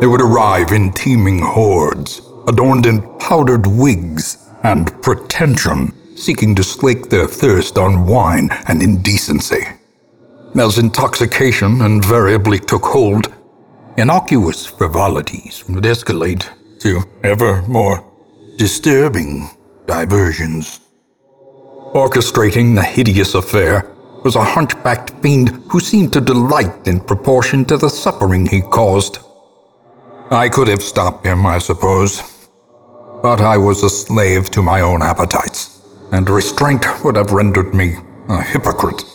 They would arrive in teeming hordes, adorned in powdered wigs and pretension, seeking to slake their thirst on wine and indecency. As intoxication invariably took hold, innocuous frivolities would escalate to ever more disturbing diversions. Orchestrating the hideous affair was a hunchbacked fiend who seemed to delight in proportion to the suffering he caused. I could have stopped him, I suppose, but I was a slave to my own appetites, and restraint would have rendered me a hypocrite.